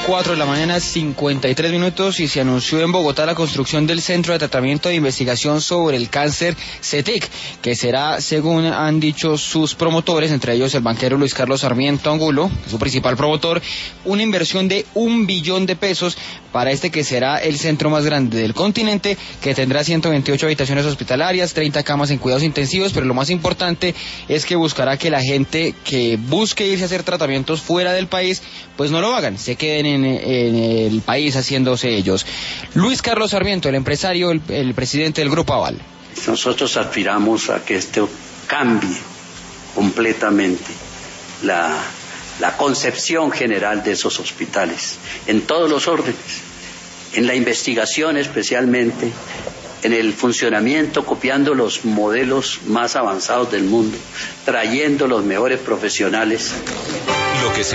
4 de la mañana, 53 minutos, y se anunció en Bogotá la construcción del Centro de Tratamiento de Investigación sobre el Cáncer CETIC, que será, según han dicho sus promotores, entre ellos el banquero Luis Carlos Sarmiento Angulo, su principal promotor, una inversión de $1 billón para que será el centro más grande del continente, que tendrá 128 habitaciones hospitalarias, 30 camas en cuidados intensivos, pero lo más importante es que buscará que la gente que busque irse a hacer tratamientos fuera del país, pues no lo hagan, se queden en el país haciéndose ellos. Luis Carlos Sarmiento, el empresario, el presidente del Grupo Aval. Nosotros aspiramos a que esto cambie completamente la concepción general de esos hospitales, en todos los órdenes, en la investigación especialmente, en el funcionamiento, copiando los modelos más avanzados del mundo, trayendo los mejores profesionales.